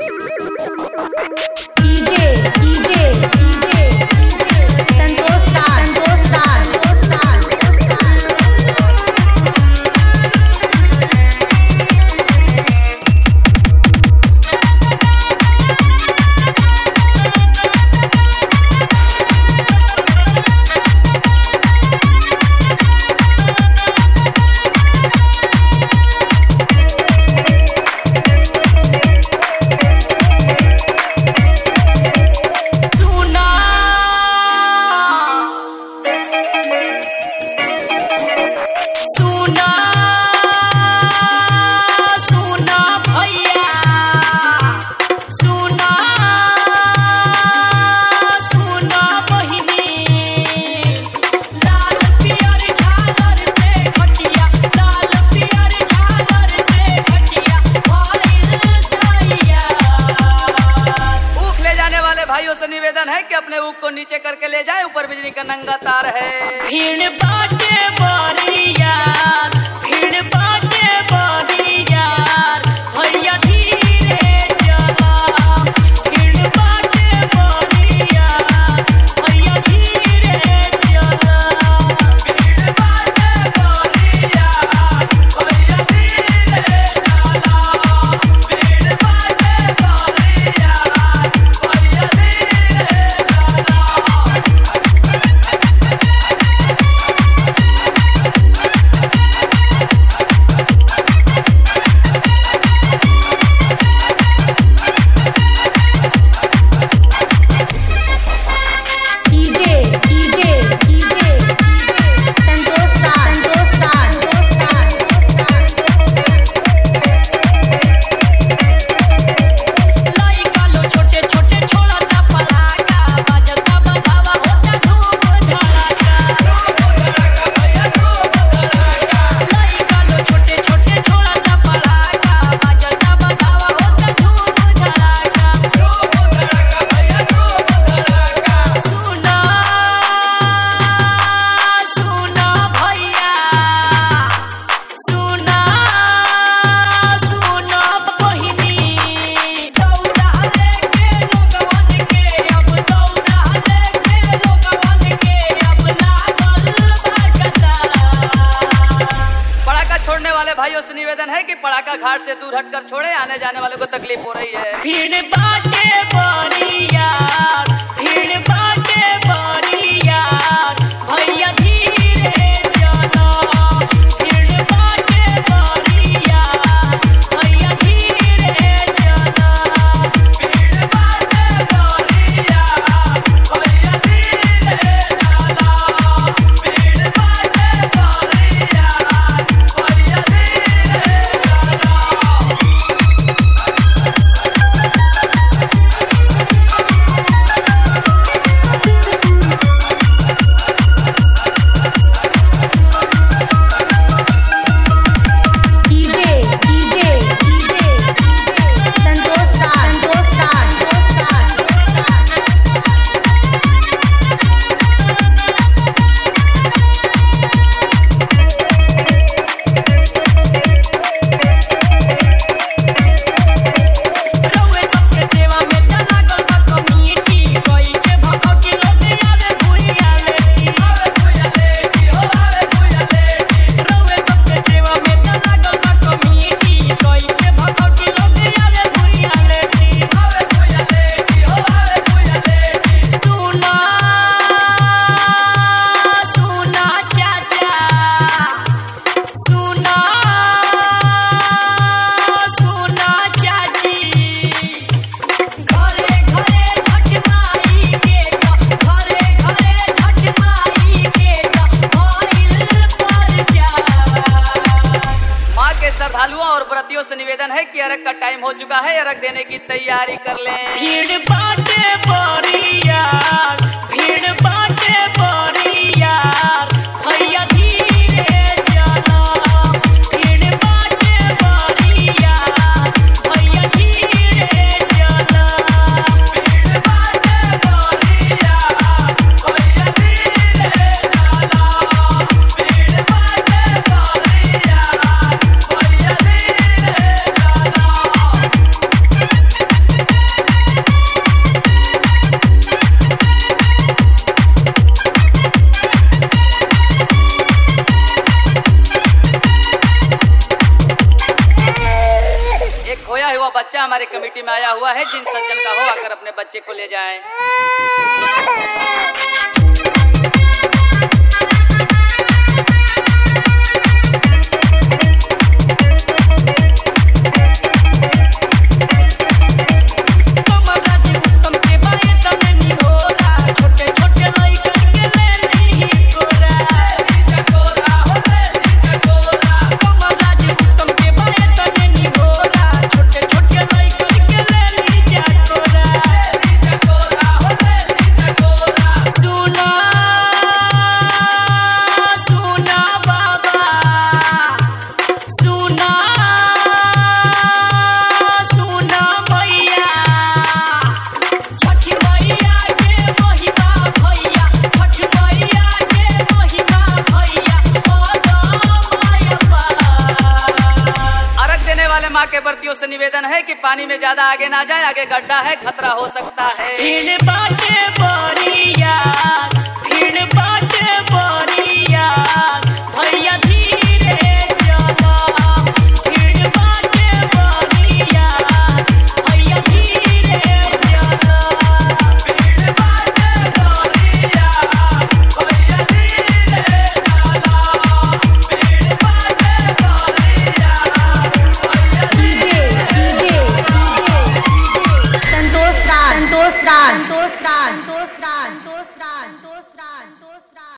निवेदन है कि अपने ऊख को नीचे करके ले जाए, ऊपर बिजली का नंगा तार है। भीड़ बाटे बरियार, भीड़ बाटे बरियार, भैया धीरे चला। भीड़ बाटे बरियार, भैया धीरे चला। भीड़ बाटे बरियार, भैया धीरे चला। भीड़ बाटे बरियार, भैया धीरे चला। भाइयों से निवेदन है कि पड़ाका घाट से दूर हटकर छोड़े, आने जाने वालों को तकलीफ हो रही है। भीड़ बाटे बरियार, भीड़ बाटे बरियार, भैया धीरे चला। भीड़ बाटे बरियार, भैया धीरे चला। भीड़ बाटे बरियार, भैया धीरे चला। भीड़ बाटे बरियार, भैया धीरे चला। श्रद्धालुओं और व्रतियों से निवेदन है कि अर्घ का टाइम हो चुका है, अर्घ देने की तैयारी कर लें। भीड़ बाटे बरियार, भीड़ बाटे बरियार, भैया धीरे चला। भीड़ बाटे बरियार, भैया धीरे चला। भीड़ बाटे बरियार, भैया धीरे चला। भीड़ बाटे बरियार, भैया धीरे चला। हमारे कमेटी में आया हुआ है। जिन सज्जन का हो आकर अपने बच्चे को ले जाएं। माँ के व्रतियों से निवेदन है कि पानी में ज्यादा आगे ना जाए, आगे गड्ढा है, खतरा हो सकता है। भीड़ बाटे बरिया, भीड़ बाटे